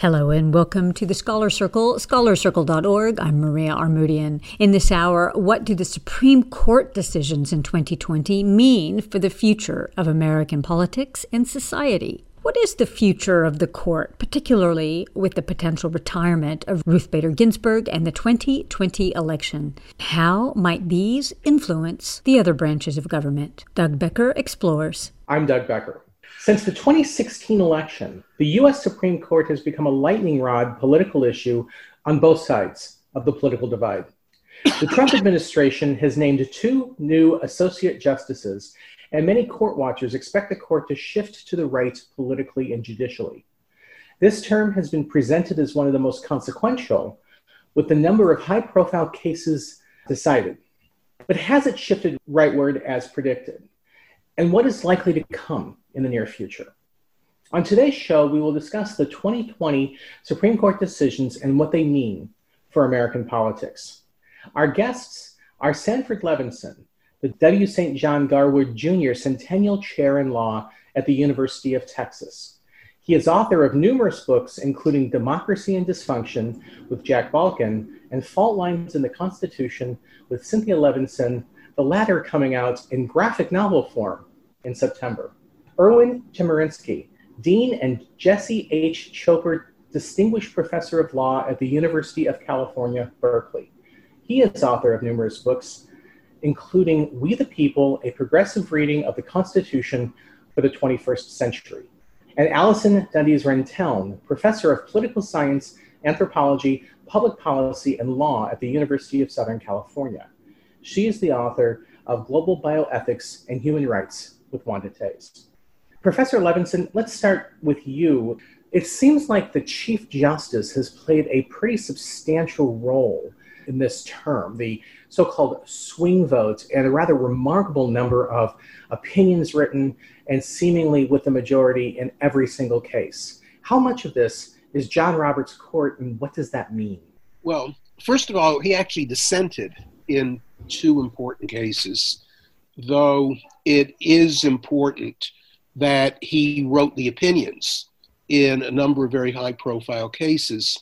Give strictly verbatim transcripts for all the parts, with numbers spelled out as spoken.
Hello and welcome to the Scholar Circle, scholar circle dot org. I'm Maria Armoudian. In this hour, what do the Supreme Court decisions in twenty twenty mean for the future of American politics and society? What is the future of the court, particularly with the potential retirement of Ruth Bader Ginsburg and the twenty twenty election? How might these influence the other branches of government? Doug Becker explores. I'm Doug Becker. Since the twenty sixteen election, the U S Supreme Court has become a lightning rod political issue on both sides of the political divide. The Trump administration has named two new associate justices, and many court watchers expect the court to shift to the right politically and judicially. This term has been presented as one of the most consequential, with the number of high-profile cases decided. But has it shifted rightward as predicted? And what is likely to come in the near future? On today's show, we will discuss the twenty twenty Supreme Court decisions and what they mean for American politics. Our guests are Sanford Levinson, the W. Saint John Garwood Junior Centennial Chair in Law at the University of Texas. He is author of numerous books, including Democracy and Dysfunction with Jack Balkin and Fault Lines in the Constitution with Cynthia Levinson, the latter coming out in graphic novel form in September. Erwin Chemerinsky, Dean and Jesse H. Chopard Distinguished Professor of Law at the University of California, Berkeley. He is author of numerous books, including We the People, a progressive reading of the Constitution for the twenty-first century. And Allison Dundies-Renteln, Professor of Political Science, Anthropology, Public Policy, and Law at the University of Southern California. She is the author of Global Bioethics and Human Rights with Wanda Tays. Professor Levinson, let's start with you. It seems like the Chief Justice has played a pretty substantial role in this term, the so-called swing vote, and a rather remarkable number of opinions written and seemingly with the majority in every single case. How much of this is John Roberts' court, and what does that mean? Well, first of all, he actually dissented in two important cases, though it is important that he wrote the opinions in a number of very high-profile cases.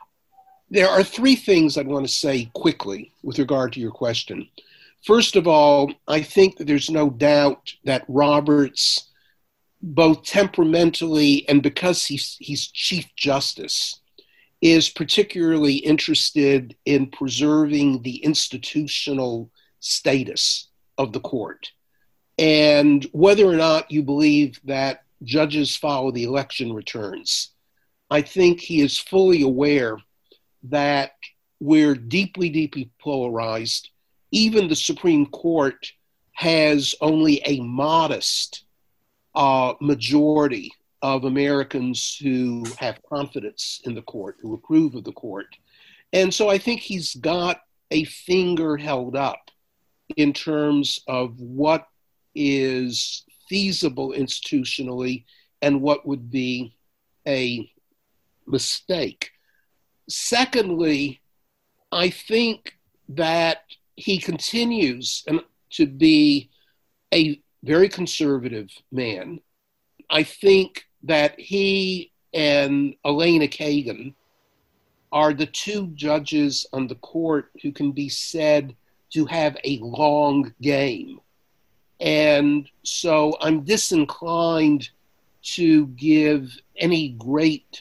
There are three things I want to say quickly with regard to your question. First of all, I think that there's no doubt that Roberts, both temperamentally and because he's, he's Chief Justice, is particularly interested in preserving the institutional status of the court. And whether or not you believe that judges follow the election returns, I think he is fully aware that we're deeply, deeply polarized. Even the Supreme Court has only a modest uh, majority of Americans who have confidence in the court, who approve of the court. And so I think he's got a finger held up in terms of what is feasible institutionally and what would be a mistake. Secondly, I think that he continues to be a very conservative man. I think that he and Elena Kagan are the two judges on the court who can be said to have a long game. And so I'm disinclined to give any great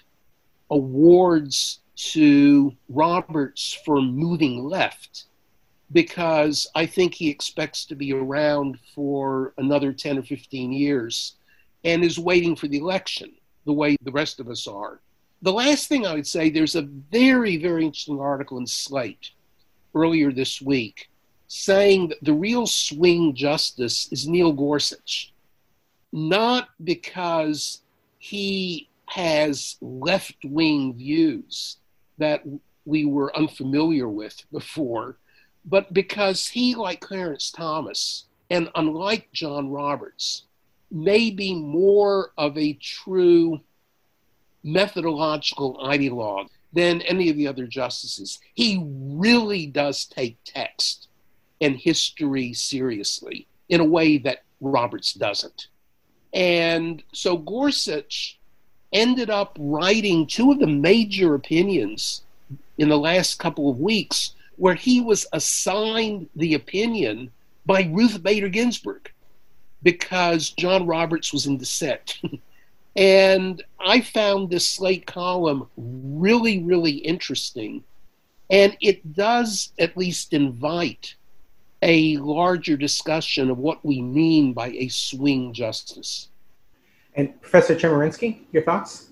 awards to Roberts for moving left, because I think he expects to be around for another ten or fifteen years and is waiting for the election the way the rest of us are. The last thing I would say, there's a very, very interesting article in Slate earlier this week saying that the real swing justice is Neil Gorsuch, not because he has left-wing views that we were unfamiliar with before, but because he, like Clarence Thomas, and unlike John Roberts, may be more of a true methodological ideologue than any of the other justices. He really does take text and history seriously in a way that Roberts doesn't. And so Gorsuch ended up writing two of the major opinions in the last couple of weeks where he was assigned the opinion by Ruth Bader Ginsburg because John Roberts was in dissent. And I found this Slate column really, really interesting. And it does at least invite a larger discussion of what we mean by a swing justice. And Professor Chemerinsky, your thoughts?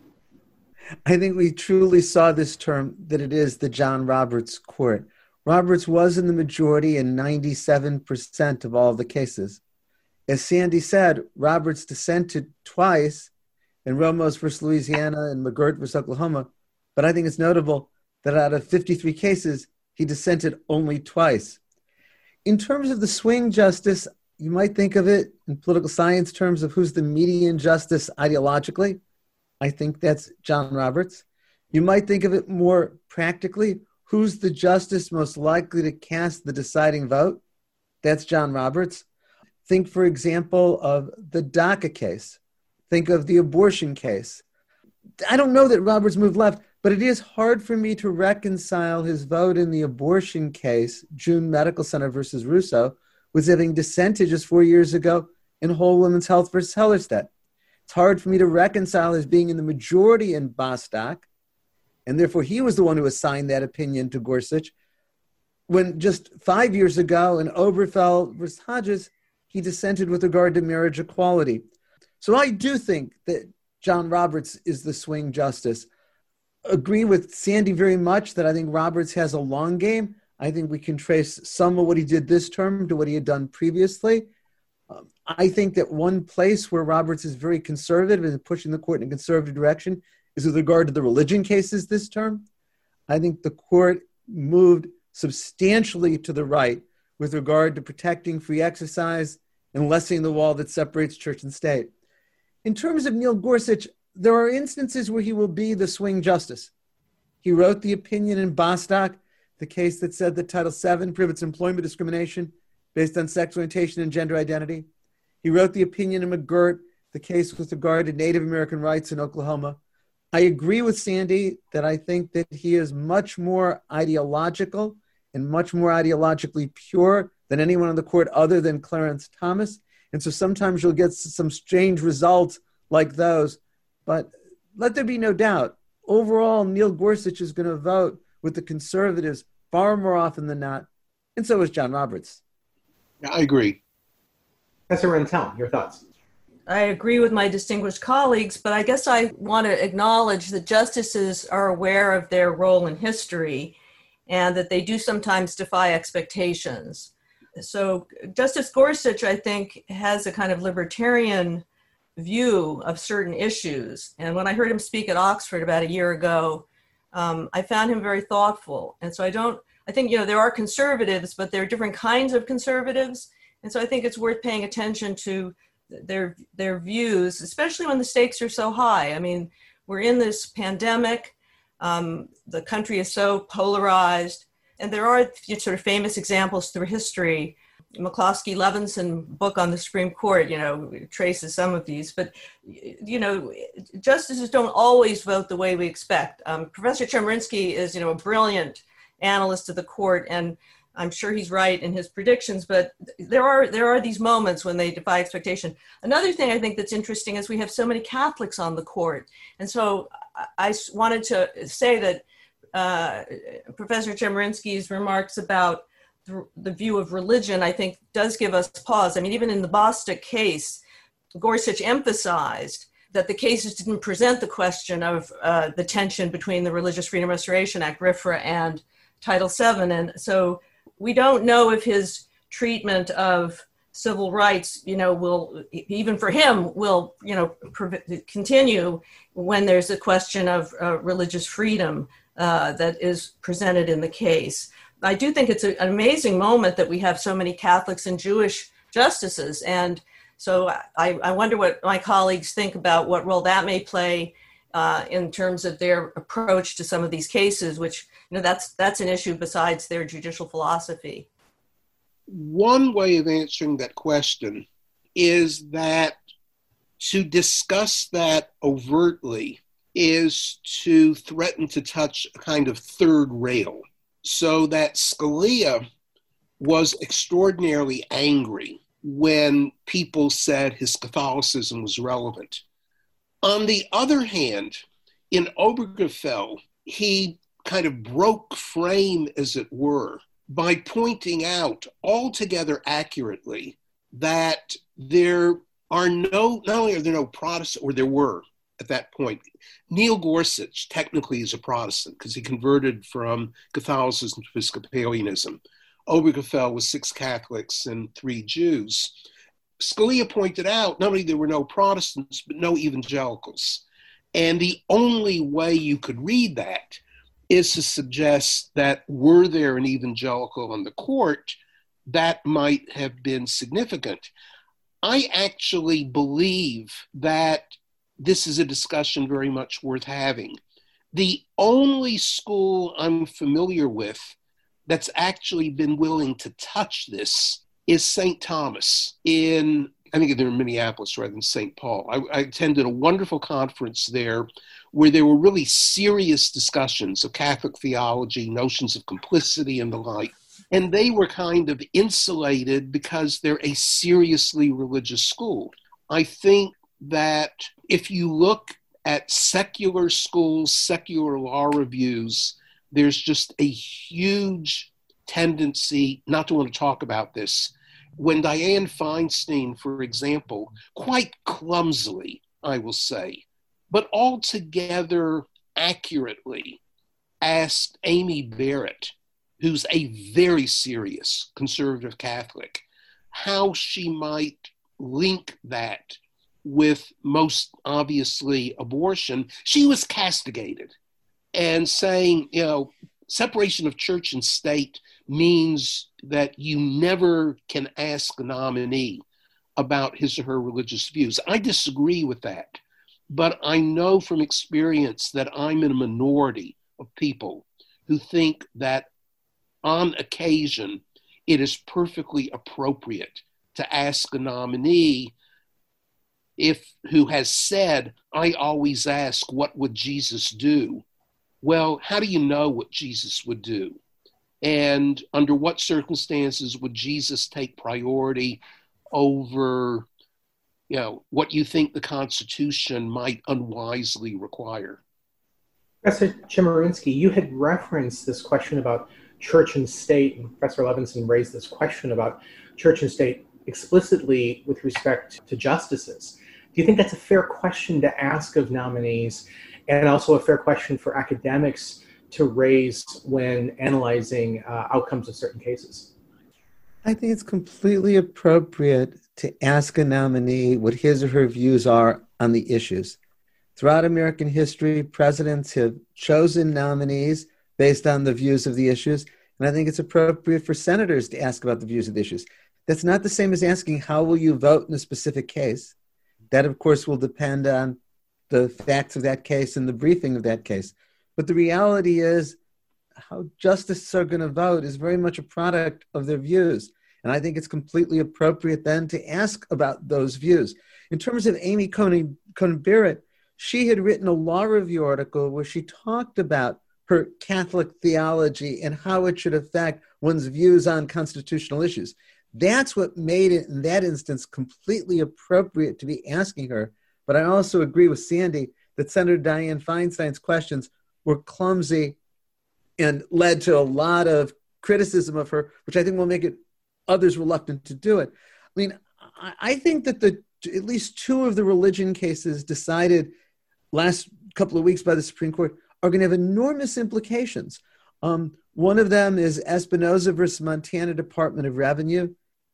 I think we truly saw this term that it is the John Roberts court. Roberts was in the majority in ninety-seven percent of all of the cases. As Sandy said, Roberts dissented twice in Ramos versus Louisiana and McGirt versus Oklahoma. But I think it's notable that out of fifty-three cases, he dissented only twice. In terms of the swing justice, you might think of it in political science terms of who's the median justice ideologically. I think that's John Roberts. You might think of it more practically. Who's the justice most likely to cast the deciding vote? That's John Roberts. Think, for example, of the DACA case. Think of the abortion case. I don't know that Roberts moved left, but it is hard for me to reconcile his vote in the abortion case, June Medical Center versus Russo, with having dissented just four years ago in Whole Women's Health versus Hellerstedt. It's hard for me to reconcile his being in the majority in Bostock, and therefore he was the one who assigned that opinion to Gorsuch, when just five years ago in Obergefell versus Hodges, he dissented with regard to marriage equality. So I do think that John Roberts is the swing justice. Agree with Sandy very much that I think Roberts has a long game. I think we can trace some of what he did this term to what he had done previously. Um, I think that one place where Roberts is very conservative and pushing the court in a conservative direction is with regard to the religion cases this term. I think the court moved substantially to the right with regard to protecting free exercise and lessening the wall that separates church and state. In terms of Neil Gorsuch, there are instances where he will be the swing justice. He wrote the opinion in Bostock, the case that said that Title seven prohibits employment discrimination based on sexual orientation and gender identity. He wrote the opinion in McGirt, the case with regard to Native American rights in Oklahoma. I agree with Sandy that I think that he is much more ideological and much more ideologically pure than anyone on the court other than Clarence Thomas. And so sometimes you'll get some strange results like those. But let there be no doubt, overall, Neil Gorsuch is going to vote with the conservatives far more often than not. And so is John Roberts. Yeah, I agree. Professor Rentell, your thoughts? I agree with my distinguished colleagues, but I guess I want to acknowledge that justices are aware of their role in history and that they do sometimes defy expectations. So Justice Gorsuch, I think, has a kind of libertarian view of certain issues. And when I heard him speak at Oxford about a year ago, um, I found him very thoughtful. And so I don't, I think, you know, there are conservatives, but there are different kinds of conservatives. And so I think it's worth paying attention to their their views, especially when the stakes are so high. I mean, we're in this pandemic. Um, the country is so polarized. And there are sort of famous examples through history. McCloskey Levinson book on the Supreme Court, you know, traces some of these. But, you know, justices don't always vote the way we expect. Um, Professor Chemerinsky is, you know, a brilliant analyst of the court, and I'm sure he's right in his predictions, but there are there are these moments when they defy expectation. Another thing I think that's interesting is we have so many Catholics on the court. And so I, I wanted to say that uh, Professor Chemerinsky's remarks about the, the view of religion, I think, does give us pause. I mean, even in the Bostock case, Gorsuch emphasized that the cases didn't present the question of uh, the tension between the Religious Freedom Restoration Act, R F R A, and Title seven. And so we don't know if his treatment of civil rights, you know, will, even for him, will, you know, pre- continue when there's a question of uh, religious freedom uh, that is presented in the case. I do think it's a, an amazing moment that we have so many Catholics and Jewish justices. And so I, I wonder what my colleagues think about what role that may play uh, in terms of their approach to some of these cases, which, you know, that's that's an issue besides their judicial philosophy. One way of answering that question is that To discuss that overtly is to threaten to touch a kind of third rail, so that Scalia was extraordinarily angry when people said his Catholicism was relevant. On the other hand, in Obergefell, he kind of broke frame, as it were, by pointing out altogether accurately that there are no, not only are there no Protestant, or there were at that point. Neil Gorsuch technically is a Protestant because he converted from Catholicism to Episcopalianism. Obergefell was six Catholics and three Jews. Scalia pointed out not only there were no Protestants, but no evangelicals. And the only way you could read that is to suggest that were there an evangelical on the court, that might have been significant. I actually believe that this is a discussion very much worth having. The only school I'm familiar with that's actually been willing to touch this is Saint Thomas in, I think they're in Minneapolis rather than Saint Paul. I, I attended a wonderful conference there where there were really serious discussions of Catholic theology, notions of complicity and the like. And they were kind of insulated because they're a seriously religious school. I think that if you look at secular schools, secular law reviews, there's just a huge tendency not to want to talk about this. When Dianne Feinstein, for example, quite clumsily, I will say, but altogether accurately asked Amy Barrett, who's a very serious conservative Catholic, how she might link that with most obviously abortion, she was castigated and saying, you know, separation of church and state means that you never can ask a nominee about his or her religious views. I disagree with that, but I know from experience that I'm in a minority of people who think that on occasion it is perfectly appropriate to ask a nominee if who has said, I always ask, what would Jesus do? Well, how do you know what Jesus would do? And under what circumstances would Jesus take priority over, you know, what you think the Constitution might unwisely require? Professor Chemerinsky, you had referenced this question about church and state, and Professor Levinson raised this question about church and state explicitly with respect to justices. Do you think that's a fair question to ask of nominees, and also a fair question for academics to raise when analyzing uh, outcomes of certain cases? I think it's completely appropriate to ask a nominee what his or her views are on the issues. Throughout American history, presidents have chosen nominees based on the views of the issues, and I think it's appropriate for senators to ask about the views of the issues. That's not the same as asking how will you vote in a specific case. That, of course, will depend on the facts of that case and the briefing of that case. But the reality is how justices are going to vote is very much a product of their views. And I think it's completely appropriate then to ask about those views. In terms of Amy Coney, Coney Barrett, she had written a law review article where she talked about her Catholic theology and how it should affect one's views on constitutional issues. That's what made it, in that instance, completely appropriate to be asking her. But I also agree with Sandy that Senator Dianne Feinstein's questions were clumsy and led to a lot of criticism of her, which I think will make it others reluctant to do it. I mean, I think that the at least two of the religion cases decided last couple of weeks by the Supreme Court are going to have enormous implications. Um, one of them is Espinoza versus Montana Department of Revenue.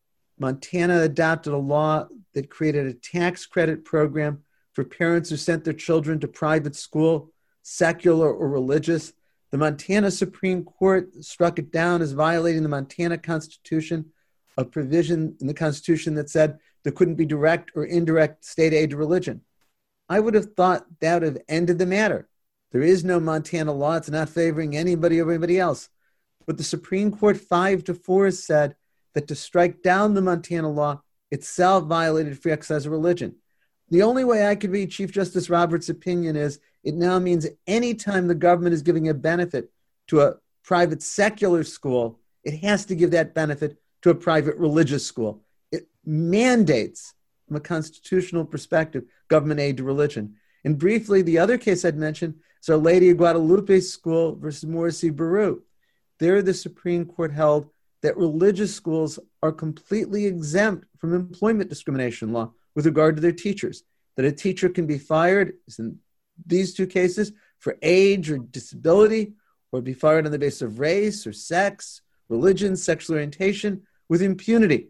Montana adopted a law that created a tax credit program for parents who sent their children to private school, secular or religious. The Montana Supreme Court struck it down as violating the Montana Constitution, a provision in the Constitution that said there couldn't be direct or indirect state aid to religion. I would have thought that would have ended the matter. There is no Montana law. It's not favoring anybody or anybody else. But the Supreme Court five to four said that to strike down the Montana law itself violated free exercise of religion. The only way I could read Chief Justice Roberts' opinion is it now means anytime the government is giving a benefit to a private secular school, it has to give that benefit to a private religious school. It mandates, from a constitutional perspective, government aid to religion. And briefly, the other case I'd mention is Our Lady of Guadalupe School versus Morrissey Baru. There, the Supreme Court held that religious schools are completely exempt from employment discrimination law with regard to their teachers, that a teacher can be fired, as in these two cases, for age or disability, or be fired on the basis of race or sex, religion, sexual orientation, with impunity.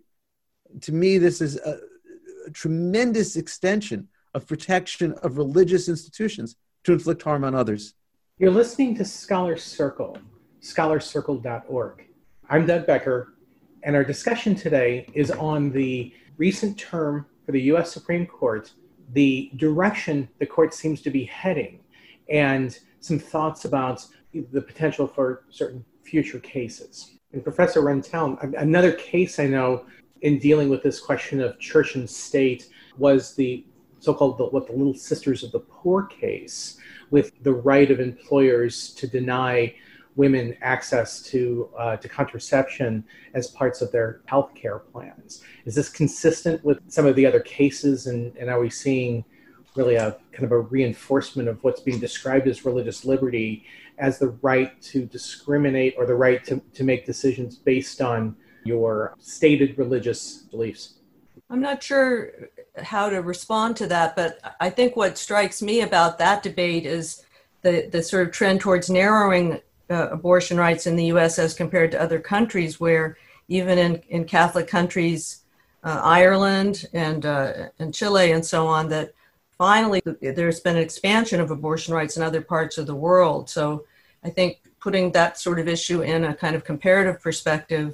To me, this is a, a tremendous extension of protection of religious institutions to inflict harm on others. You're listening to Scholar Circle, scholar circle dot org. I'm Doug Becker, and our discussion today is on the recent term for the U S Supreme Court, the direction the court seems to be heading, and some thoughts about the potential for certain future cases. And Professor Rentell, another case I know in dealing with this question of church and state was the so-called the, what the Little Sisters of the Poor case, with the right of employers to deny women access to uh, to contraception as parts of their health care plans. Is this consistent with some of the other cases, and, and are we seeing really a kind of a reinforcement of what's being described as religious liberty as the right to discriminate or the right to, to make decisions based on your stated religious beliefs? I'm not sure how to respond to that, but I think what strikes me about that debate is the, the sort of trend towards narrowing uh, abortion rights in the U S as compared to other countries, where even in, in Catholic countries, uh, Ireland and, uh, and Chile and so on, that finally there's been an expansion of abortion rights in other parts of the world. So I think putting that sort of issue in a kind of comparative perspective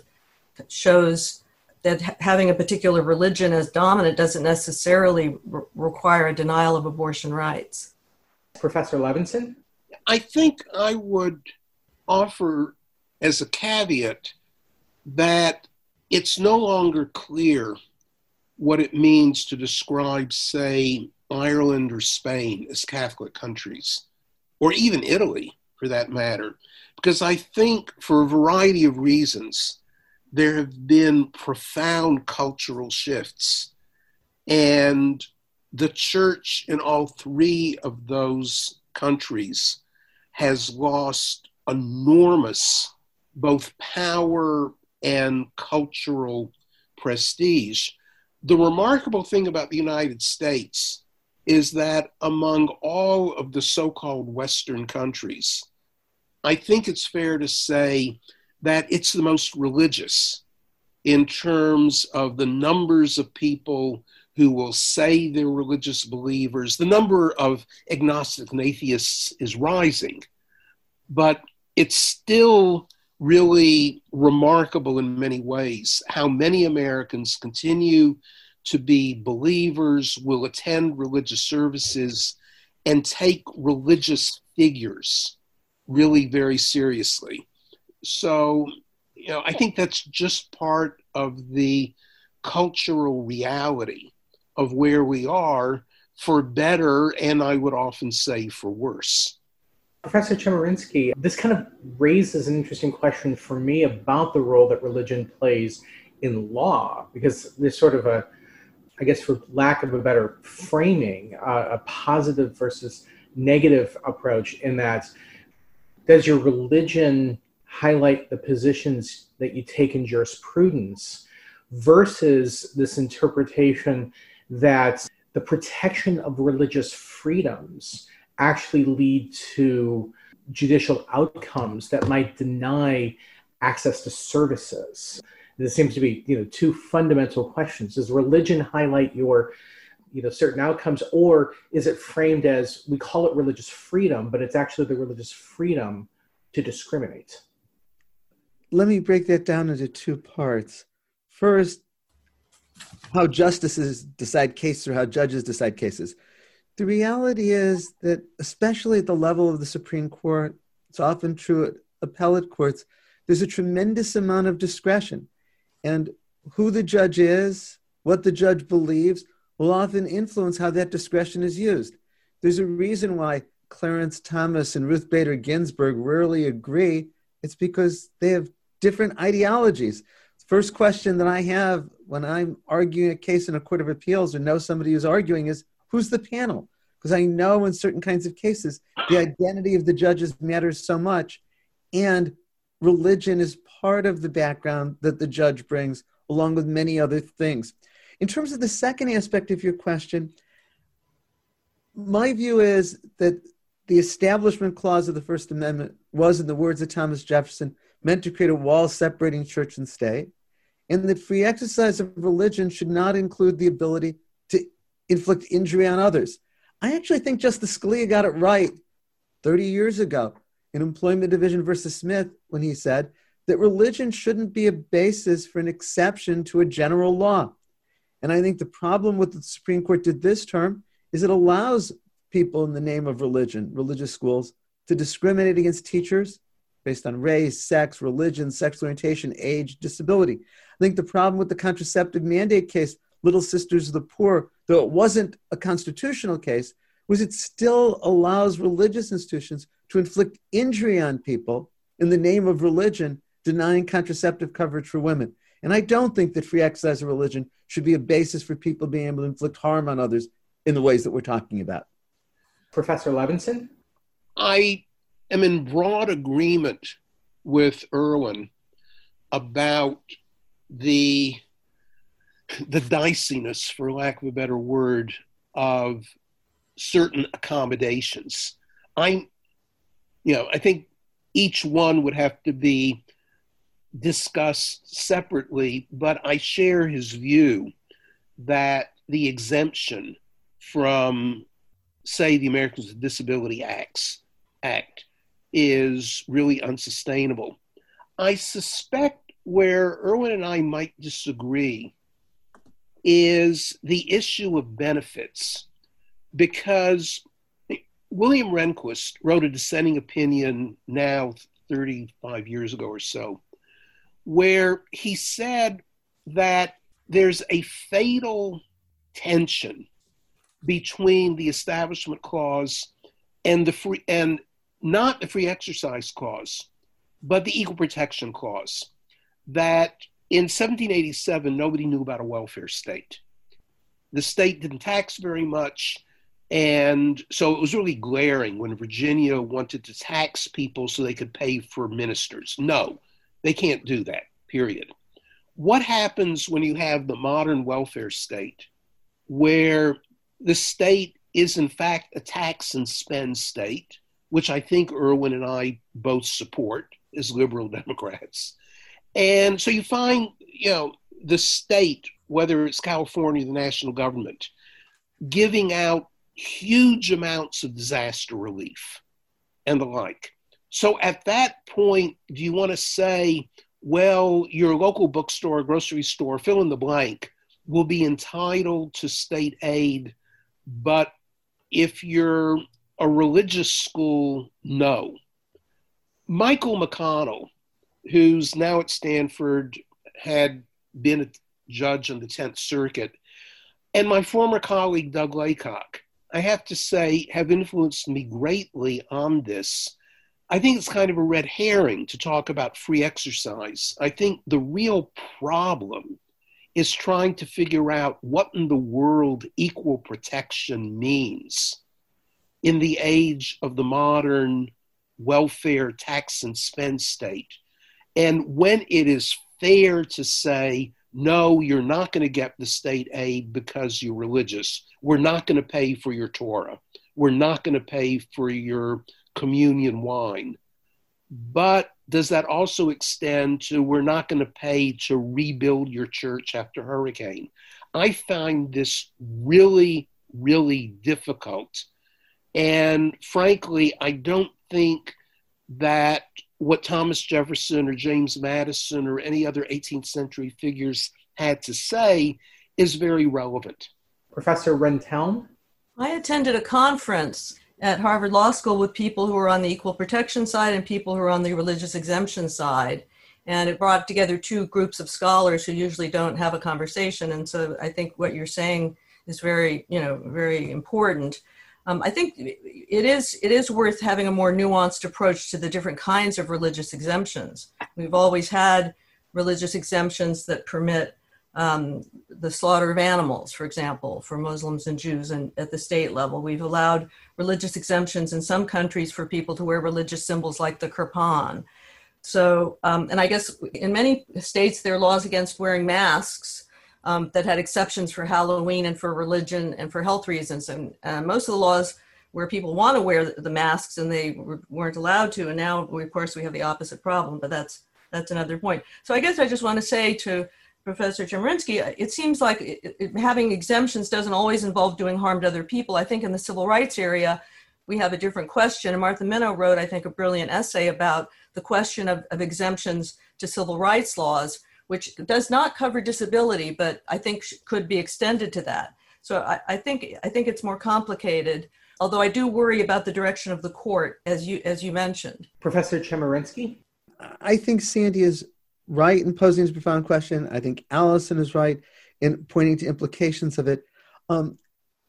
shows that having a particular religion as dominant doesn't necessarily re- require a denial of abortion rights. Professor Levinson? I think I would offer as a caveat that it's no longer clear what it means to describe, say, Ireland or Spain as Catholic countries, or even Italy for that matter, because I think for a variety of reasons, there have been profound cultural shifts, and the church in all three of those countries has lost enormous both power and cultural prestige. The remarkable thing about the United States is that among all of the so-called Western countries, I think it's fair to say that it's the most religious in terms of the numbers of people who will say they're religious believers. The number of agnostics and atheists is rising, but it's still really remarkable in many ways how many Americans continue to be believers, will attend religious services, and take religious figures really very seriously. So, you know, I think that's just part of the cultural reality of where we are, for better, and I would often say for worse. Professor Chemerinsky, this kind of raises an interesting question for me about the role that religion plays in law, because there's sort of a, I guess for lack of a better framing, uh, a positive versus negative approach in that, does your religion highlight the positions that you take in jurisprudence versus this interpretation that the protection of religious freedoms actually lead to judicial outcomes that might deny access to services? There seems to be, you know, two fundamental questions. Does religion highlight your, you know, certain outcomes, or is it framed as, we call it religious freedom, but it's actually the religious freedom to discriminate? Let me break that down into two parts. First, how justices decide cases or how judges decide cases. The reality is that, especially at the level of the Supreme Court, it's often true at appellate courts, there's a tremendous amount of discretion. And who the judge is, what the judge believes, will often influence how that discretion is used. There's a reason why Clarence Thomas and Ruth Bader Ginsburg rarely agree. It's because they have different ideologies. First question that I have when I'm arguing a case in a court of appeals or know somebody who's arguing is, who's the panel? Because I know in certain kinds of cases, the identity of the judges matters so much, and religion is part of the background that the judge brings, along with many other things. In terms of the second aspect of your question, my view is that the Establishment Clause of the First Amendment was, in the words of Thomas Jefferson, meant to create a wall separating church and state, and that free exercise of religion should not include the ability to inflict injury on others. I actually think Justice Scalia got it right thirty years ago in Employment Division versus Smith when he said that religion shouldn't be a basis for an exception to a general law. And I think the problem with the Supreme Court did this term is it allows people in the name of religion, religious schools, to discriminate against teachers based on race, sex, religion, sexual orientation, age, disability. I think the problem with the contraceptive mandate case, Little Sisters of the Poor, though it wasn't a constitutional case, was it still allows religious institutions to inflict injury on people in the name of religion, denying contraceptive coverage for women. And I don't think that free exercise of religion should be a basis for people being able to inflict harm on others in the ways that we're talking about. Professor Levinson? I am in broad agreement with Erwin about the, the diciness, for lack of a better word, of certain accommodations. I, you know, I think each one would have to be discussed separately, but I share his view that the exemption from, say, the Americans with Disability Acts, Act is really unsustainable. I suspect where Erwin and I might disagree is the issue of benefits, because William Rehnquist wrote a dissenting opinion now thirty-five years ago or so, where he said that there's a fatal tension between the Establishment Clause and the free, and not the Free Exercise Clause, but the Equal Protection Clause, that in seventeen eighty-seven, nobody knew about a welfare state. The state didn't tax very much, and so it was really glaring when Virginia wanted to tax people so they could pay for ministers. No, they can't do that, period. What happens when you have the modern welfare state, where the state is in fact a tax and spend state, which I think Erwin and I both support as liberal Democrats. And so you find, you know, the state, whether it's California or the national government, giving out huge amounts of disaster relief and the like. So at that point, do you want to say, well, your local bookstore, grocery store, fill in the blank, will be entitled to state aid, but if you're a religious school, no. Michael McConnell, who's now at Stanford, had been a judge on the tenth Circuit, and my former colleague, Doug Laycock, I have to say, have influenced me greatly on this. I think it's kind of a red herring to talk about free exercise. I think the real problem is trying to figure out what in the world equal protection means in the age of the modern welfare tax and spend state. And when it is fair to say, no, you're not going to get the state aid because you're religious. We're not going to pay for your Torah. We're not going to pay for your communion wine. But does that also extend to we're not going to pay to rebuild your church after hurricane? I find this really, really difficult. And frankly, I don't think that what Thomas Jefferson or James Madison or any other eighteenth century figures had to say is very relevant. Professor Rentelm? I attended a conference at Harvard Law School with people who were on the equal protection side and people who were on the religious exemption side. And it brought together two groups of scholars who usually don't have a conversation. And so I think what you're saying is very, you know, very important. Um, I think it is it is worth having a more nuanced approach to the different kinds of religious exemptions. We've always had religious exemptions that permit um, the slaughter of animals, for example, for Muslims and Jews, and at the state level. We've allowed religious exemptions in some countries for people to wear religious symbols like the kirpan. So, um, and I guess in many states, there are laws against wearing masks um, that had exceptions for Halloween and for religion and for health reasons. And uh, most of the laws where people want to wear the masks and they weren't allowed to. And now, of course, we have the opposite problem, but that's that's another point. So I guess I just want to say to Professor Chemerinsky, it seems like it, it, having exemptions doesn't always involve doing harm to other people. I think in the civil rights area, we have a different question. And Martha Minow wrote, I think, a brilliant essay about the question of, of exemptions to civil rights laws, which does not cover disability, but I think could be extended to that. So I, I think I think it's more complicated, although I do worry about the direction of the court, as you as you mentioned. Professor Chemerinsky? I think Sandy is right in posing this profound question. I think Allison is right in pointing to implications of it. Um,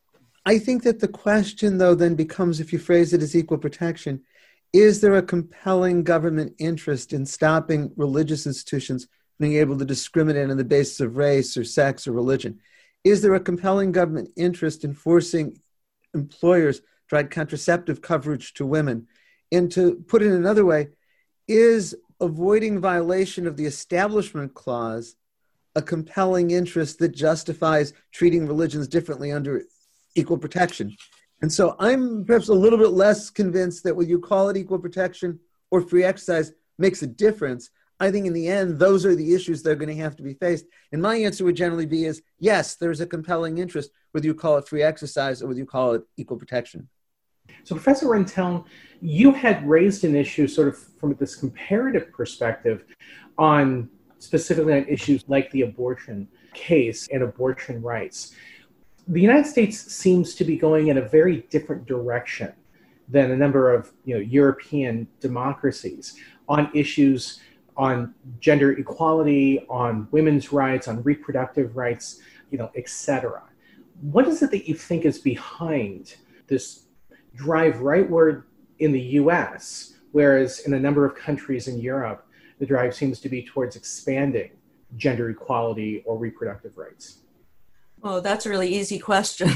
I think that the question, though, then becomes, if you phrase it as equal protection, is there a compelling government interest in stopping religious institutions being able to discriminate on the basis of race or sex or religion? Is there a compelling government interest in forcing employers to provide contraceptive coverage to women? And to put it another way, is avoiding violation of the Establishment Clause a compelling interest that justifies treating religions differently under equal protection? And so I'm perhaps a little bit less convinced that whether you call it equal protection or free exercise makes a difference. I think in the end, those are the issues that are going to have to be faced. And my answer would generally be is, yes, there's a compelling interest, whether you call it free exercise or whether you call it equal protection. So Professor Rentelen, you had raised an issue sort of from this comparative perspective on specifically on issues like the abortion case and abortion rights. The United States seems to be going in a very different direction than a number of you know, European democracies on issues on gender equality, on women's rights, on reproductive rights, you know, et cetera. What is it that you think is behind this drive rightward in the U S, whereas in a number of countries in Europe, the drive seems to be towards expanding gender equality or reproductive rights? Oh, that's a really easy question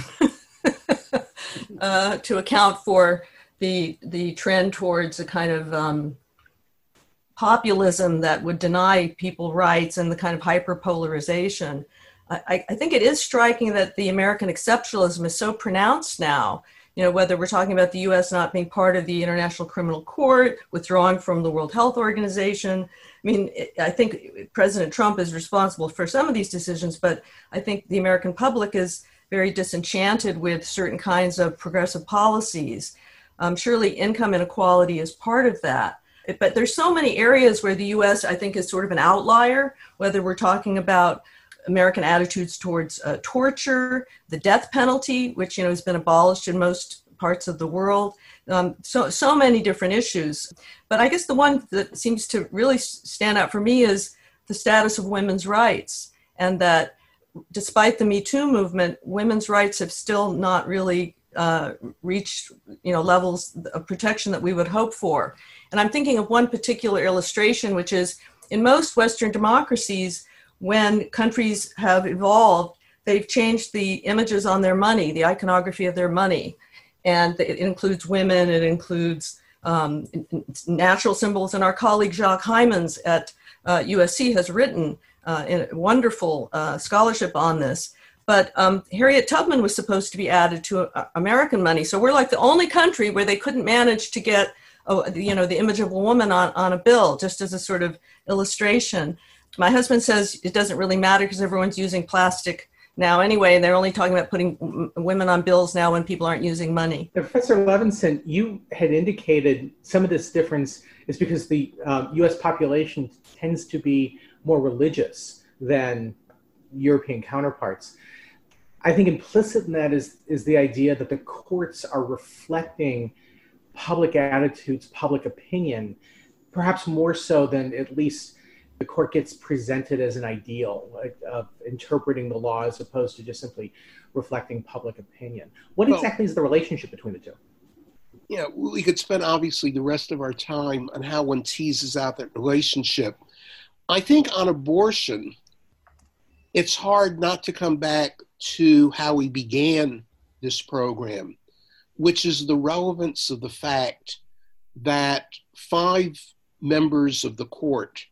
uh, to account for the the trend towards a kind of um, populism that would deny people rights and the kind of hyperpolarization. I, I think it is striking that the American exceptionalism is so pronounced now. You know, whether we're talking about the U S not being part of the International Criminal Court, withdrawing from the World Health Organization. I mean, I think President Trump is responsible for some of these decisions, but I think the American public is very disenchanted with certain kinds of progressive policies. Um, surely income inequality is part of that. But there's so many areas where the U S, I think, is sort of an outlier, whether we're talking about American attitudes towards uh, torture, the death penalty, which, you know, has been abolished in most parts of the world. Um, so, so many different issues. But I guess the one that seems to really stand out for me is the status of women's rights, and that despite the Me Too movement, women's rights have still not really uh, reached, you know, levels of protection that we would hope for. And I'm thinking of one particular illustration, which is in most Western democracies, when countries have evolved, they've changed the images on their money, the iconography of their money. And it includes women, it includes um, natural symbols. And our colleague Jacques Heymans at uh, U S C has written uh, a wonderful uh, scholarship on this. But um, Harriet Tubman was supposed to be added to uh, American money. So we're like the only country where they couldn't manage to get, uh, you know, the image of a woman on, on a bill, just as a sort of illustration. My husband says it doesn't really matter because everyone's using plastic now anyway, and they're only talking about putting w- women on bills now when people aren't using money. Now, Professor Levinson, you had indicated some of this difference is because the um, U S population tends to be more religious than European counterparts. I think implicit in that is, is the idea that the courts are reflecting public attitudes, public opinion, perhaps more so than at least the court gets presented as an ideal like, of interpreting the law as opposed to just simply reflecting public opinion. What Well, exactly is the relationship between the two? Yeah, we could spend obviously the rest of our time on how one teases out that relationship. I think on abortion, it's hard not to come back to how we began this program, which is the relevance of the fact that five members of the court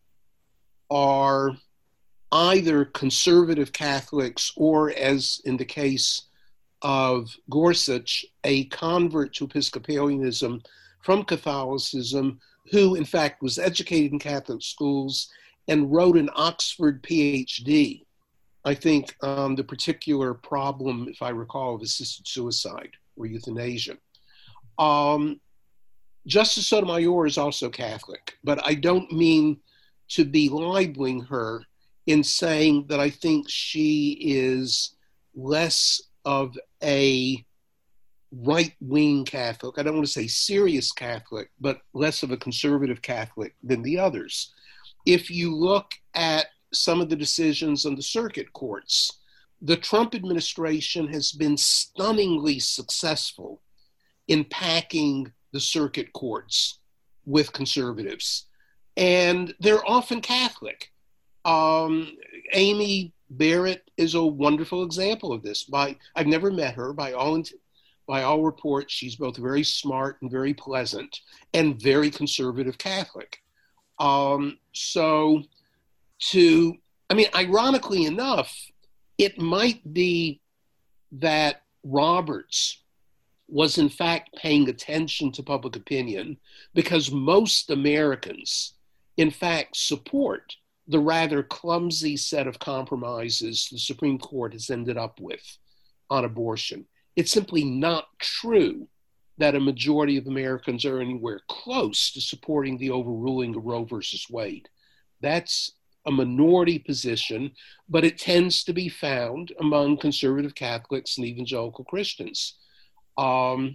are either conservative Catholics or, as in the case of Gorsuch, a convert to Episcopalianism from Catholicism, who in fact was educated in Catholic schools and wrote an Oxford PhD, I think, on the particular problem, if I recall, of assisted suicide or euthanasia. Um, Justice Sotomayor is also Catholic, but I don't mean to be libeling her in saying that I think she is less of a right-wing Catholic. I don't want to say serious Catholic, but less of a conservative Catholic than the others. If you look at some of the decisions on the circuit courts, the Trump administration has been stunningly successful in packing the circuit courts with conservatives. And they're often Catholic. Um, Amy Barrett is a wonderful example of this. By I've never met her. By all by all reports, she's both very smart and very pleasant, and very conservative Catholic. Um, so, to I mean, ironically enough, it might be that Roberts was in fact paying attention to public opinion because most Americans, in fact, support the rather clumsy set of compromises the Supreme Court has ended up with on abortion. It's simply not true that a majority of Americans are anywhere close to supporting the overruling of Roe versus Wade. That's a minority position, but it tends to be found among conservative Catholics and evangelical Christians. Um,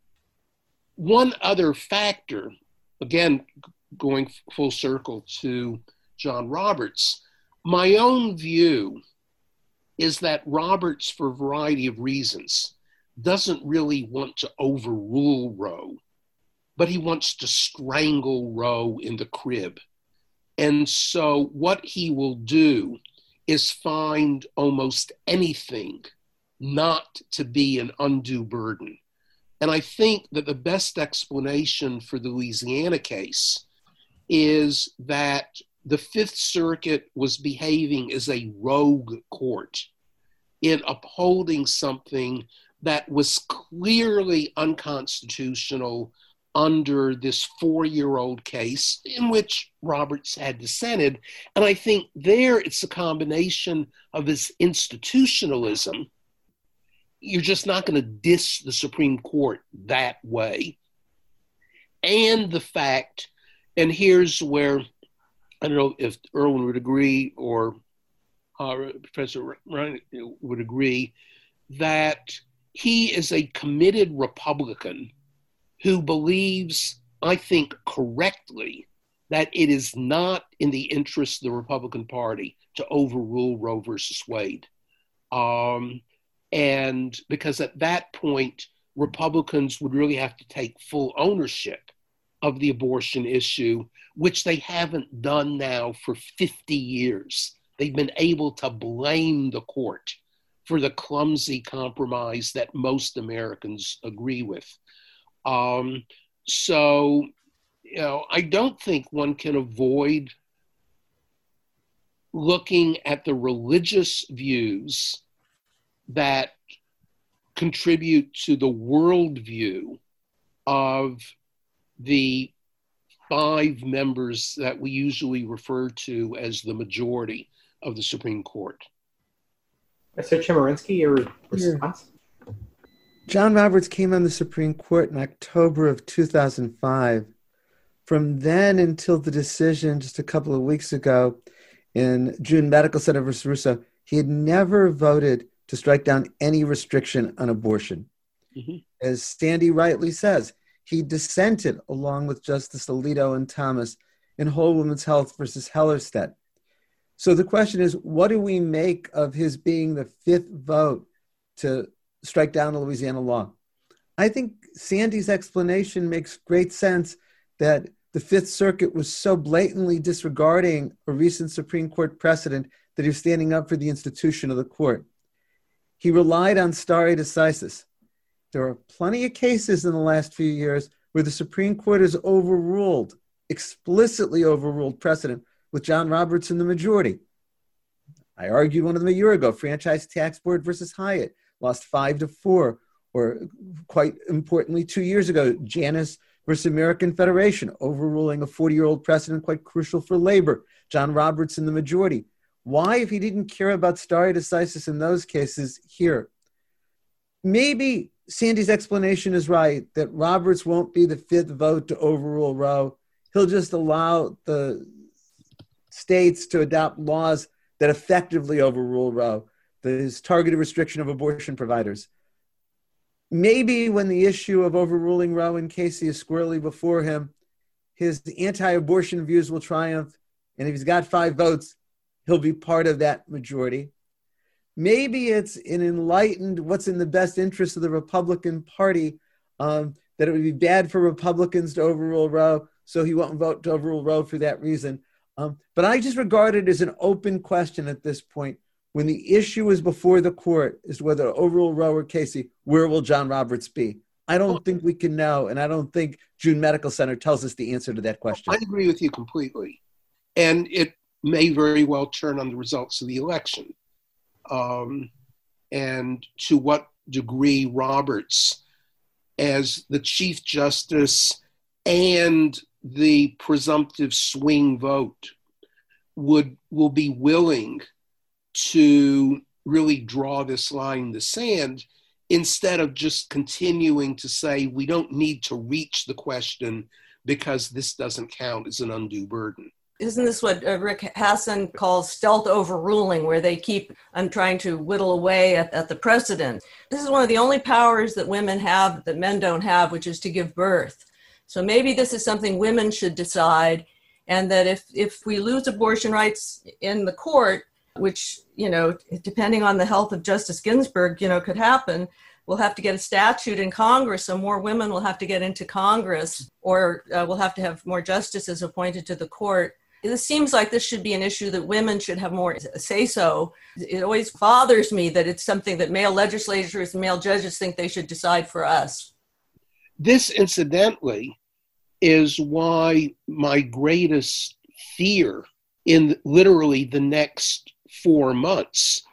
one other factor, again, going full circle to John Roberts, my own view is that Roberts, for a variety of reasons, doesn't really want to overrule Roe, but he wants to strangle Roe in the crib. And so what he will do is find almost anything not to be an undue burden. And I think that the best explanation for the Louisiana case is that the Fifth Circuit was behaving as a rogue court in upholding something that was clearly unconstitutional under this four-year-old case in which Roberts had dissented. And I think there it's a combination of his institutionalism. You're just not going to diss the Supreme Court that way. And the fact, and here's where, I don't know if Erwin would agree or uh, Professor Ryan would agree, that he is a committed Republican who believes, I think correctly, that it is not in the interest of the Republican Party to overrule Roe versus Wade. Um, and because at that point, Republicans would really have to take full ownership of the abortion issue, which they haven't done now for fifty years. They've been able to blame the court for the clumsy compromise that most Americans agree with. Um, so, you know, I don't think one can avoid looking at the religious views that contribute to the worldview of the five members that we usually refer to as the majority of the Supreme Court. Mister Chemerinsky, your response? John Roberts came on the Supreme Court in October of two thousand five. From then until the decision just a couple of weeks ago in June Medical Center versus Russo, he had never voted to strike down any restriction on abortion. Mm-hmm. As Sandy rightly says, he dissented along with Justice Alito and Thomas in Whole Woman's Health versus Hellerstedt. So the question is, what do we make of his being the fifth vote to strike down the Louisiana law? I think Sandy's explanation makes great sense, that the Fifth Circuit was so blatantly disregarding a recent Supreme Court precedent that he was standing up for the institution of the court. He relied on stare decisis. There are plenty of cases in the last few years where the Supreme Court has overruled, explicitly overruled precedent, with John Roberts in the majority. I argued one of them a year ago, Franchise Tax Board versus Hyatt, lost five to four. Or quite importantly, two years ago, Janus versus American Federation, overruling a forty-year-old precedent quite crucial for labor. John Roberts in the majority. Why, if he didn't care about stare decisis in those cases, here? Maybe Sandy's explanation is right, that Roberts won't be the fifth vote to overrule Roe. He'll just allow the states to adopt laws that effectively overrule Roe, this targeted restriction of abortion providers. Maybe when the issue of overruling Roe and Casey is squarely before him, his anti-abortion views will triumph, and if he's got five votes, he'll be part of that majority. Maybe it's an enlightened, what's in the best interest of the Republican Party, um, that it would be bad for Republicans to overrule Roe, so he won't vote to overrule Roe for that reason. Um, but I just regard it as an open question at this point. When the issue is before the court is whether to overrule Roe or Casey, where will John Roberts be? I don't think we can know, and I don't think June Medical Center tells us the answer to that question. I agree with you completely. And it may very well turn on the results of the election. Um, and to what degree Roberts, as the Chief Justice and the presumptive swing vote, would will be willing to really draw this line in the sand, instead of just continuing to say we don't need to reach the question because this doesn't count as an undue burden. Isn't this what uh, Rick Hasson calls stealth overruling, where they keep um, trying to whittle away at, at the precedent? This is one of the only powers that women have that men don't have, which is to give birth. So maybe this is something women should decide, and that if, if we lose abortion rights in the court, which, you know, depending on the health of Justice Ginsburg, you know, could happen, we'll have to get a statute in Congress, so more women will have to get into Congress, or uh, we'll have to have more justices appointed to the court. It seems like this should be an issue that women should have more say-so. It always bothers me that it's something that male legislators and male judges think they should decide for us. This, incidentally, is why my greatest fear in literally the next four months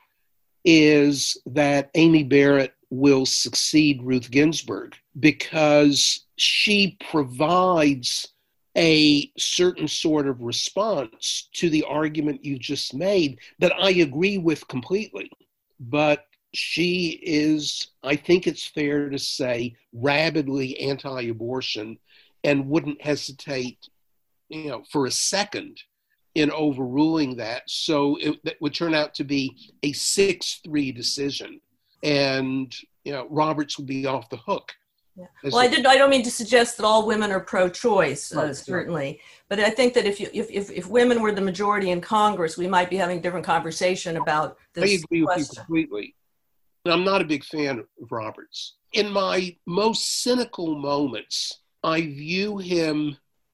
is that Amy Barrett will succeed Ruth Ginsburg, because she provides a certain sort of response to the argument you just made that I agree with completely. But she is, I think it's fair to say, rabidly anti-abortion, and wouldn't hesitate, you know, for a second in overruling that. So it, that would turn out to be a six three decision, and, you know, Roberts would be off the hook. Yeah. Well, I did. I don't mean to suggest that all women are pro-choice, uh, certainly, but I think that if you if, if if women were the majority in Congress, we might be having a different conversation about this I agree question. with you completely. I'm not a big fan of Roberts. In my most cynical moments, I view him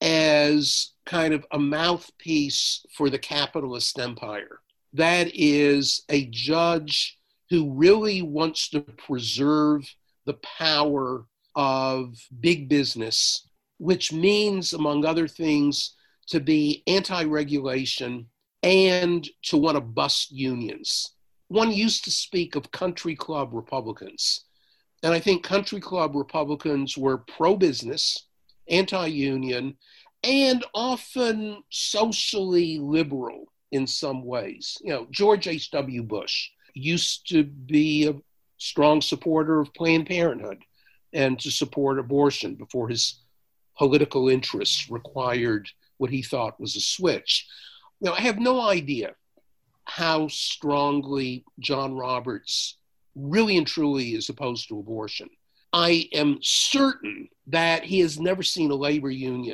as kind of a mouthpiece for the capitalist empire. That is a judge who really wants to preserve the power of big business, which means, among other things, to be anti-regulation and to want to bust unions. One used to speak of country club Republicans, and I think country club Republicans were pro-business, anti-union, and often socially liberal in some ways. You know, George H W Bush used to be a strong supporter of Planned Parenthood and to support abortion before his political interests required what he thought was a switch. Now, I have no idea how strongly John Roberts really and truly is opposed to abortion. I am certain that he has never seen a labor union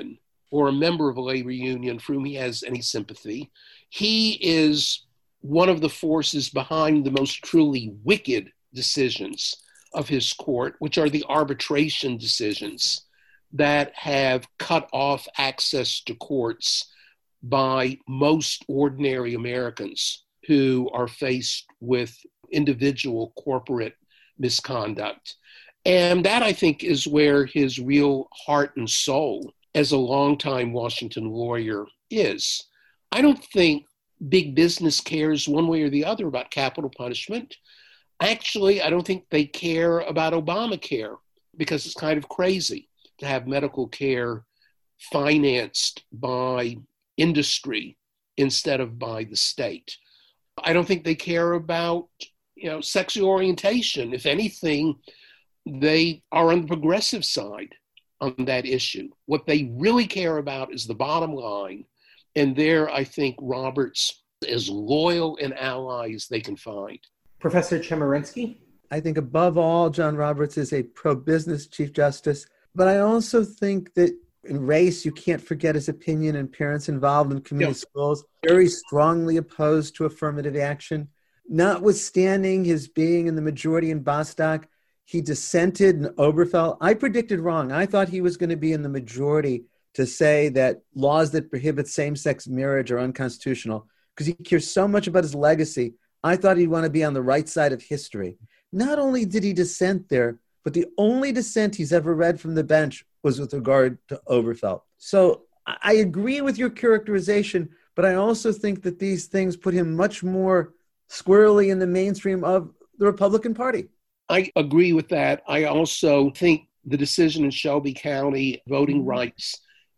or a member of a labor union for whom he has any sympathy. He is one of the forces behind the most truly wicked decisions of his court, which are the arbitration decisions that have cut off access to courts by most ordinary Americans who are faced with individual corporate misconduct. And that, I think, is where his real heart and soul as a longtime Washington lawyer is. I don't think big business cares one way or the other about capital punishment. Actually, I don't think they care about Obamacare, because it's kind of crazy to have medical care financed by industry instead of by the state. I don't think they care about, you know, sexual orientation. If anything, they are on the progressive side on that issue. What they really care about is the bottom line. And there, I think Roberts is loyal an ally as they can find. Professor Chemerinsky? I think above all, John Roberts is a pro-business Chief Justice. But I also think that in race, you can't forget his opinion, and parents involved in community Yeah. schools, very strongly opposed to affirmative action. Notwithstanding his being in the majority in Bostock, he dissented in Obergefell. I predicted wrong. I thought he was going to be in the majority to say that laws that prohibit same-sex marriage are unconstitutional, because he cares so much about his legacy. I thought he'd want to be on the right side of history. Not only did he dissent there, but the only dissent he's ever read from the bench was with regard to Obergefell. So I agree with your characterization, but I also think that these things put him much more squarely in the mainstream of the Republican Party. I agree with that. I also think the decision in Shelby County, voting rights,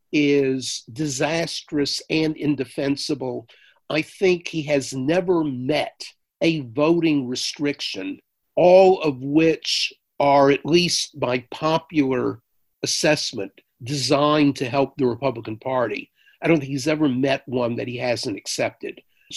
is disastrous and indefensible. I think he has never met a voting restriction, all of which are, at least by popular assessment, designed to help the Republican Party. I don't think he's ever met one that he hasn't accepted.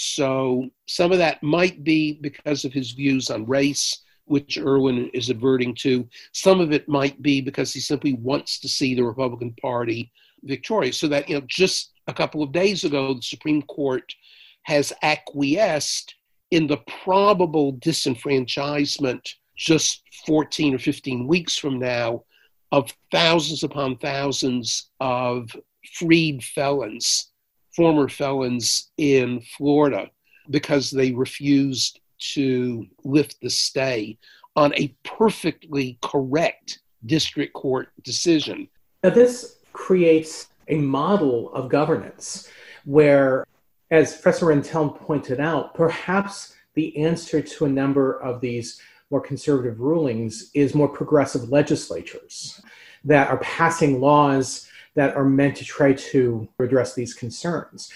So some of that might be because of his views on race, which Irwin is adverting to. Some of it might be because he simply wants to see the Republican Party victorious. So that, you know, just a couple of days ago, the Supreme Court has acquiesced in the probable disenfranchisement just fourteen or fifteen weeks from now of thousands upon thousands of freed felons, former felons in Florida, because they refused to lift the stay on a perfectly correct district court decision. Now, this creates a model of governance where, as Professor Rentell pointed out, perhaps the answer to a number of these more conservative rulings is more progressive legislatures that are passing laws that are meant to try to address these concerns.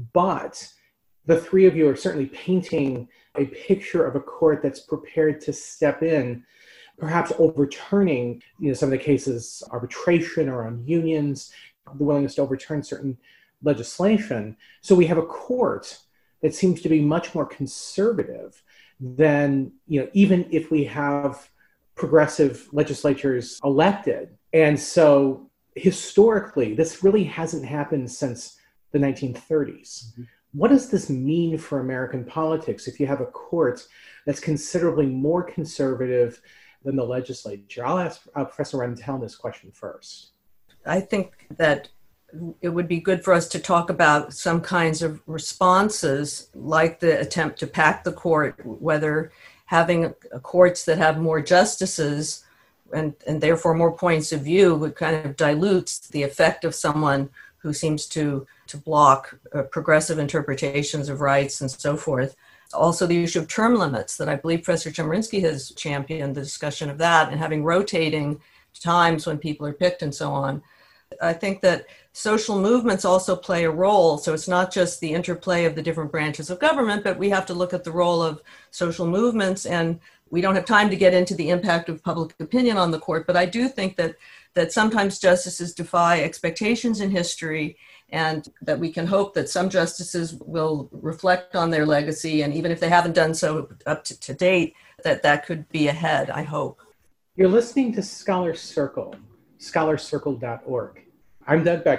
But the three of you are certainly painting a picture of a court that's prepared to step in, perhaps overturning, you know, some of the cases, arbitration or on unions, the willingness to overturn certain legislation. So we have a court that seems to be much more conservative than, you know, even if we have progressive legislatures elected. And so historically, this really hasn't happened since the nineteen thirties. Mm-hmm. What does this mean for American politics if you have a court that's considerably more conservative than the legislature? I'll ask uh, Professor Rentell this question first. I think that it would be good for us to talk about some kinds of responses, like the attempt to pack the court, whether having courts that have more justices and, and therefore more points of view would kind of dilutes the effect of someone who seems to, to block uh, progressive interpretations of rights and so forth. Also, the issue of term limits that I believe Professor Chemerinsky has championed the discussion of that, and having rotating times when people are picked and so on. I think that social movements also play a role. So it's not just the interplay of the different branches of government, but we have to look at the role of social movements. And we don't have time to get into the impact of public opinion on the court, but I do think that that sometimes justices defy expectations in history, and that we can hope that some justices will reflect on their legacy. And even if they haven't done so up to, to date, that that could be ahead, I hope. You're listening to Scholar Circle, scholar circle dot org. I'm Doug Becker,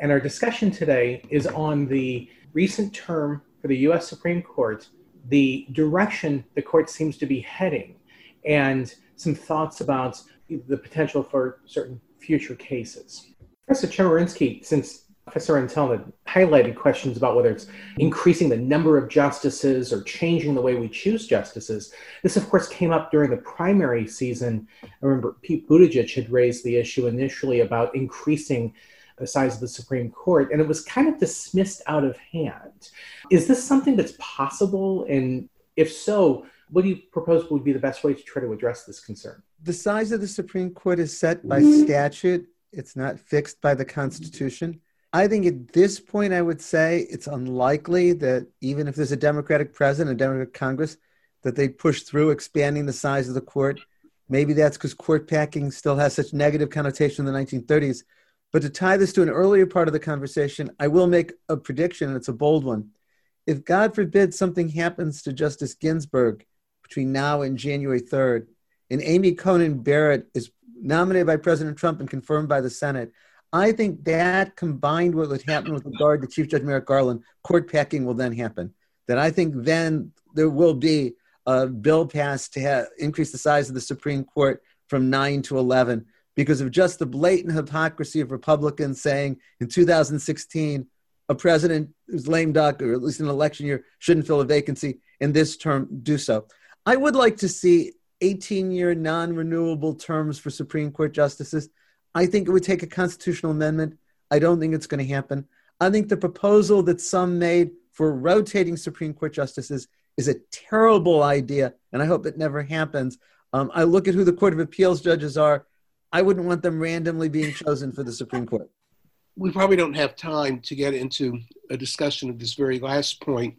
And our discussion today is on the recent term for the U S Supreme Court, the direction the court seems to be heading, and some thoughts about the potential for certain future cases. Professor Chemerinsky, since Professor Antell had highlighted questions about whether it's increasing the number of justices or changing the way we choose justices, this of course came up during the primary season. I remember Pete Buttigieg had raised the issue initially about increasing the size of the Supreme Court, and it was kind of dismissed out of hand. Is this something that's possible? And if so, what do you propose would be the best way to try to address this concern? The size of the Supreme Court is set by statute. It's not fixed by the Constitution. I think at this point, I would say it's unlikely that even if there's a Democratic president, a Democratic Congress, that they'd push through expanding the size of the court. Maybe that's because court packing still has such negative connotation in the nineteen thirties. But to tie this to an earlier part of the conversation, I will make a prediction, and it's a bold one. If, God forbid, something happens to Justice Ginsburg between now and January third, and Amy Coney Barrett is nominated by President Trump and confirmed by the Senate, I think that combined with what happened with regard to Chief Judge Merrick Garland, court packing will then happen. That I think then there will be a bill passed to have, increase the size of the Supreme Court from nine to eleven because of just the blatant hypocrisy of Republicans saying in two thousand sixteen, a president who's lame duck, or at least an election year, shouldn't fill a vacancy, in this term do so. I would like to see eighteen-year non-renewable terms for Supreme Court justices. I think it would take a constitutional amendment. I don't think it's going to happen. I think the proposal that some made for rotating Supreme Court justices is a terrible idea, and I hope it never happens. Um, I look at who the Court of Appeals judges are. I wouldn't want them randomly being chosen for the Supreme Court. We probably don't have time to get into a discussion of this very last point.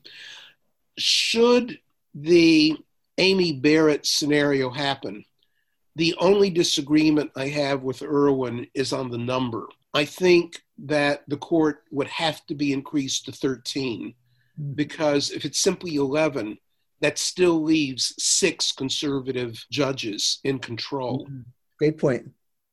Should the Amy Barrett scenario happen, the only disagreement I have with Irwin is on the number. I think that the court would have to be increased to thirteen, because if it's simply eleven, that still leaves six conservative judges in control. Great point.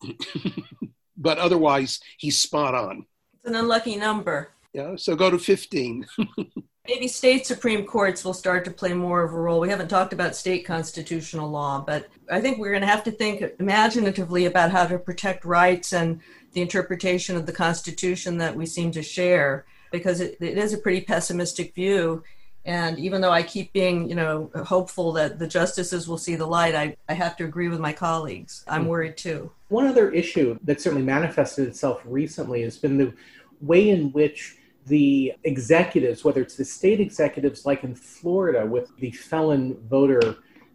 But otherwise, he's spot on. It's an unlucky number. Yeah, so go to fifteen. Maybe state Supreme Courts will start to play more of a role. We haven't talked about state constitutional law, but I think we're going to have to think imaginatively about how to protect rights and the interpretation of the Constitution that we seem to share, because it, it is a pretty pessimistic view. And even though I keep being, you know, hopeful that the justices will see the light, I, I have to agree with my colleagues. I'm worried too. One other issue that certainly manifested itself recently has been the way in which the executives, whether it's the state executives like in Florida with the felon voter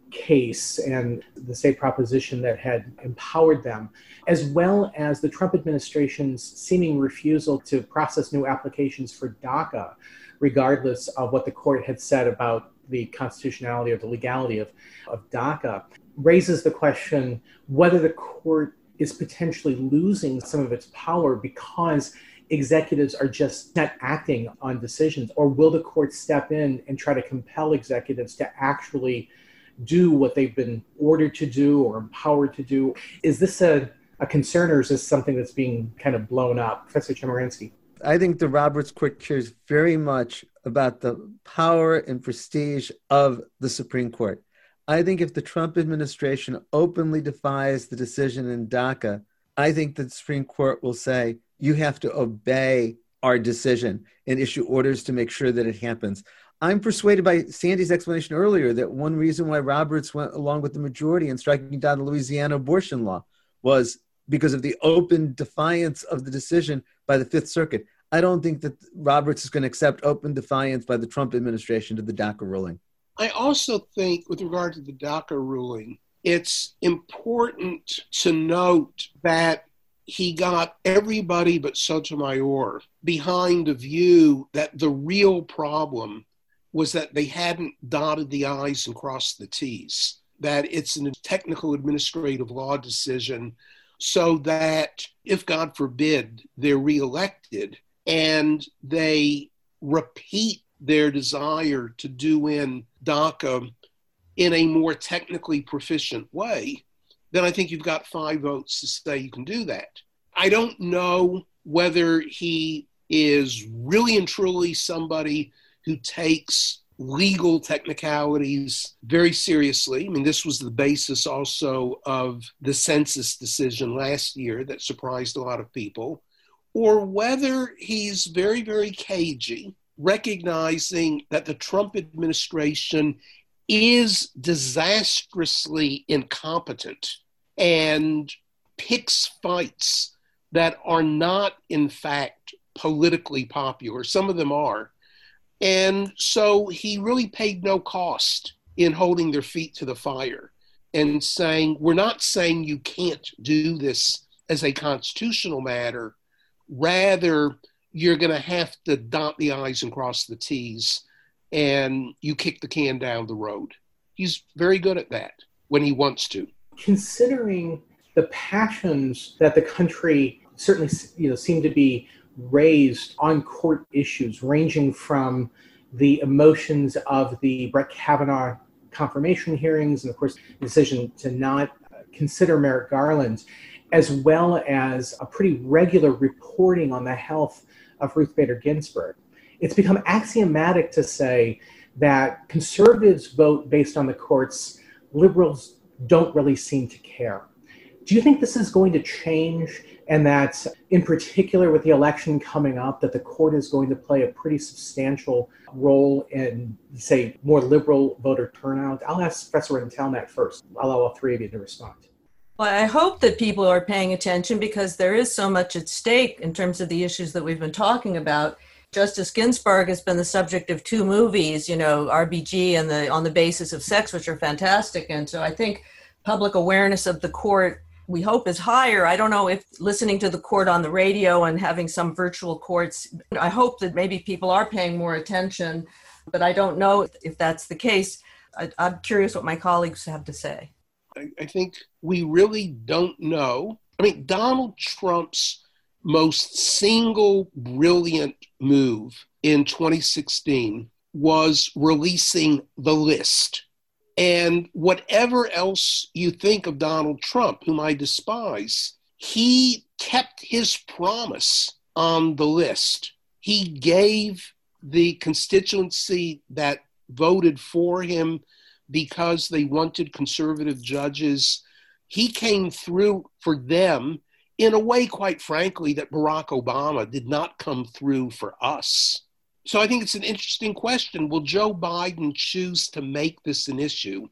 case and the state proposition that had empowered them, as well as the Trump administration's seeming refusal to process new applications for DACA, regardless of what the court had said about the constitutionality or the legality of, of DACA, raises the question whether the court is potentially losing some of its power because executives are just not acting on decisions, or will the court step in and try to compel executives to actually do what they've been ordered to do or empowered to do? Is this a, a concern, or is this something that's being kind of blown up? Professor Chemerinsky. I think the Roberts Court cares very much about the power and prestige of the Supreme Court. I think if the Trump administration openly defies the decision in DACA, I think the Supreme Court will say, you have to obey our decision and issue orders to make sure that it happens. I'm persuaded by Sandy's explanation earlier that one reason why Roberts went along with the majority in striking down the Louisiana abortion law was because of the open defiance of the decision by the Fifth Circuit. I don't think that Roberts is going to accept open defiance by the Trump administration to the DACA ruling. I also think with regard to the DACA ruling, it's important to note that he got everybody but Sotomayor behind the view that the real problem was that they hadn't dotted the I's and crossed the T's, that it's a technical administrative law decision so that if, God forbid, they're reelected and they repeat their desire to do in DACA in a more technically proficient way, then I think you've got five votes to say you can do that. I don't know whether he is really and truly somebody who takes legal technicalities very seriously. I mean, this was the basis also of the census decision last year that surprised a lot of people, or whether he's very, very cagey, recognizing that the Trump administration is disastrously incompetent and picks fights that are not, in fact, politically popular. Some of them are. And so he really paid no cost in holding their feet to the fire and saying, we're not saying you can't do this as a constitutional matter. Rather, you're going to have to dot the I's and cross the T's, and you kick the can down the road. He's very good at that when he wants to. Considering the passions that the country certainly, you know, seem to be raised on court issues, ranging from the emotions of the Brett Kavanaugh confirmation hearings and, of course, the decision to not consider Merrick Garland, as well as a pretty regular reporting on the health of Ruth Bader Ginsburg. It's become axiomatic to say that conservatives vote based on the courts, liberals don't really seem to care. Do you think this is going to change, and that in particular with the election coming up, that the court is going to play a pretty substantial role in, say, more liberal voter turnout? I'll ask Professor Rintelknech first. I'll allow all three of you to respond. Well, I hope that people are paying attention because there is so much at stake in terms of the issues that we've been talking about. Justice Ginsburg has been the subject of two movies, you know, R B G and the On the Basis of Sex, which are fantastic. And so I think public awareness of the court, we hope, is higher. I don't know if listening to the court on the radio and having some virtual courts, I hope that maybe people are paying more attention, but I don't know if that's the case. I, I'm curious what my colleagues have to say. I, I think we really don't know. I mean, Donald Trump's most single brilliant move in twenty sixteen was releasing the list. And whatever else you think of Donald Trump, whom I despise, he kept his promise on the list. He gave the constituency that voted for him because they wanted conservative judges. He came through for them in a way, quite frankly, that Barack Obama did not come through for us. So I think it's an interesting question. Will Joe Biden choose to make this an issue?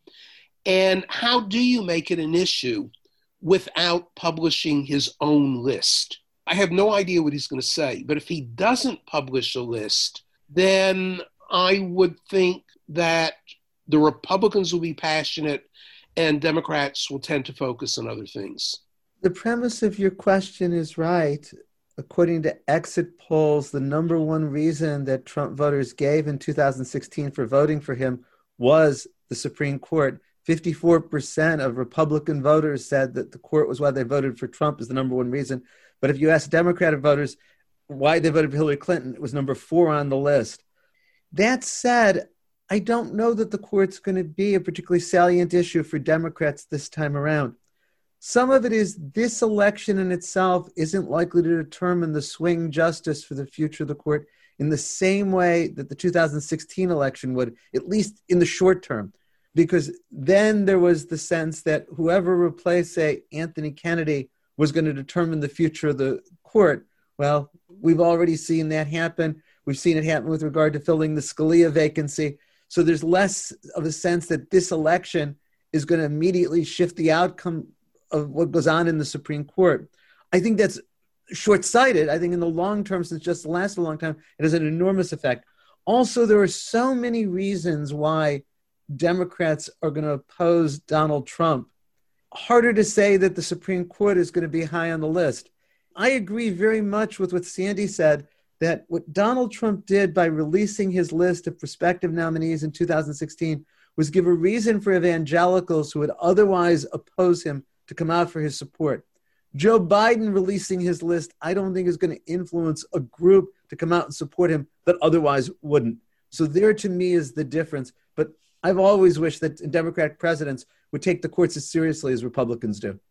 And how do you make it an issue without publishing his own list? I have no idea what he's going to say, but if he doesn't publish a list, then I would think that the Republicans will be passionate and Democrats will tend to focus on other things. The premise of your question is right. According to exit polls, the number one reason that Trump voters gave in two thousand sixteen for voting for him was the Supreme Court. fifty-four percent of Republican voters said that the court was why they voted for Trump is the number one reason. But if you ask Democratic voters why they voted for Hillary Clinton, it was number four on the list. That said, I don't know that the court's going to be a particularly salient issue for Democrats this time around. Some of it is this election in itself isn't likely to determine the swing justice for the future of the court in the same way that the two thousand sixteen election would, at least in the short term, because then there was the sense that whoever replaced, say, Anthony Kennedy was going to determine the future of the court. Well, we've already seen that happen. We've seen it happen with regard to filling the Scalia vacancy. So there's less of a sense that this election is going to immediately shift the outcome of what goes on in the Supreme Court. I think that's short-sighted. I think in the long term, since it just lasts a long time, it has an enormous effect. Also, there are so many reasons why Democrats are going to oppose Donald Trump. Harder to say that the Supreme Court is going to be high on the list. I agree very much with what Sandy said, that what Donald Trump did by releasing his list of prospective nominees in two thousand sixteen was give a reason for evangelicals who would otherwise oppose him to come out for his support. Joe Biden releasing his list, I don't think is going to influence a group to come out and support him that otherwise wouldn't. So there to me is the difference. But I've always wished that Democratic presidents would take the courts as seriously as Republicans do.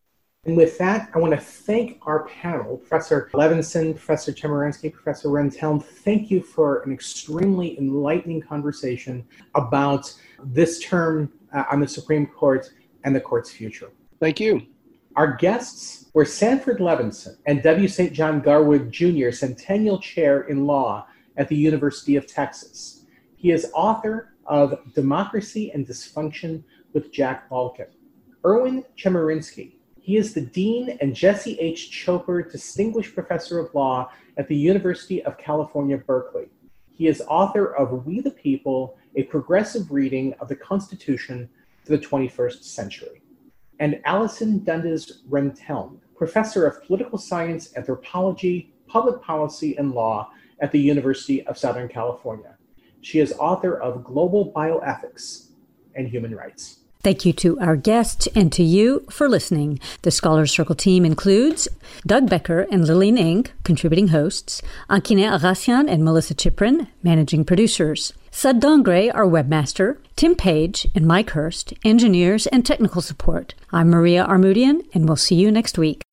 And with that, I want to thank our panel, Professor Levinson, Professor Chemerinsky, Professor Renthelm. Thank you for an extremely enlightening conversation about this term uh, on the Supreme Court and the court's future. Thank you. Our guests were Sanford Levinson and W. Saint John Garwood Junior, Centennial Chair in Law at the University of Texas. He is author of Democracy and Dysfunction with Jack Balkin. Erwin Chemerinsky. He is the Dean and Jesse H. Choper Distinguished Professor of Law at the University of California, Berkeley. He is author of We the People, a progressive reading of the Constitution for the twenty-first century. And Alison Dundes Renthelm, Professor of Political Science, Anthropology, Public Policy, and Law at the University of Southern California. She is author of Global Bioethics and Human Rights. Thank you to our guests and to you for listening. The Scholars Circle team includes Doug Becker and Lillian Ng, contributing hosts, Ankine Arassian and Melissa Chiprin, managing producers, Sud Dongre, our webmaster, Tim Page and Mike Hurst, engineers and technical support. I'm Maria Armoudian, and we'll see you next week.